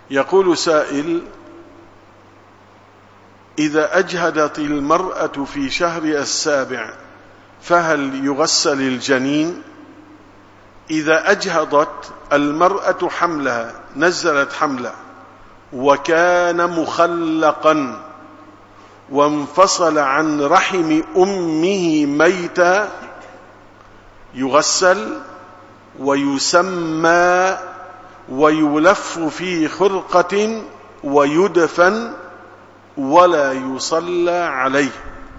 يقول سائل: إذا أجهدت المرأة في شهر السابع فهل يغسل الجنين؟ إذا أجهضت المرأة حملها، نزلت حملها وكان مخلقا وانفصل عن رحم أمه ميتا، يغسل ويسمى ويلف في خرقة ويدفن ولا يصلى عليه.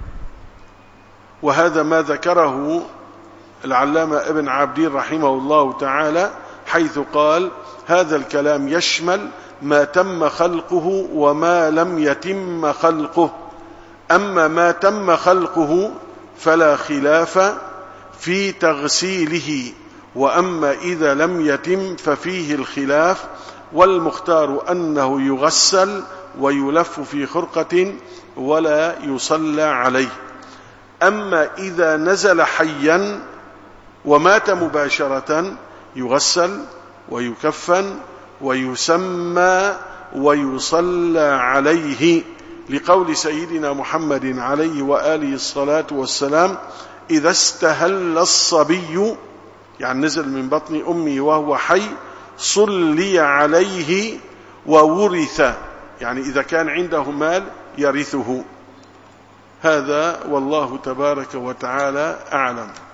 وهذا ما ذكره العلامة ابن عابدين رحمه الله تعالى، حيث قال: هذا الكلام يشمل ما تم خلقه وما لم يتم خلقه، أما ما تم خلقه فلا خلاف في تغسيله، وأما إذا لم يتم ففيه الخلاف، والمختار أنه يغسل ويلف في خرقة ولا يصلى عليه. أما إذا نزل حيا ومات مباشرة يغسل ويكفن ويسمى ويصلى عليه، لقول سيدنا محمد عليه وآله الصلاة والسلام: إذا استهل الصبي، يعني نزل من بطن أمه وهو حي، صلي عليه وورث، يعني إذا كان عنده مال يرثه. هذا والله تبارك وتعالى أعلم.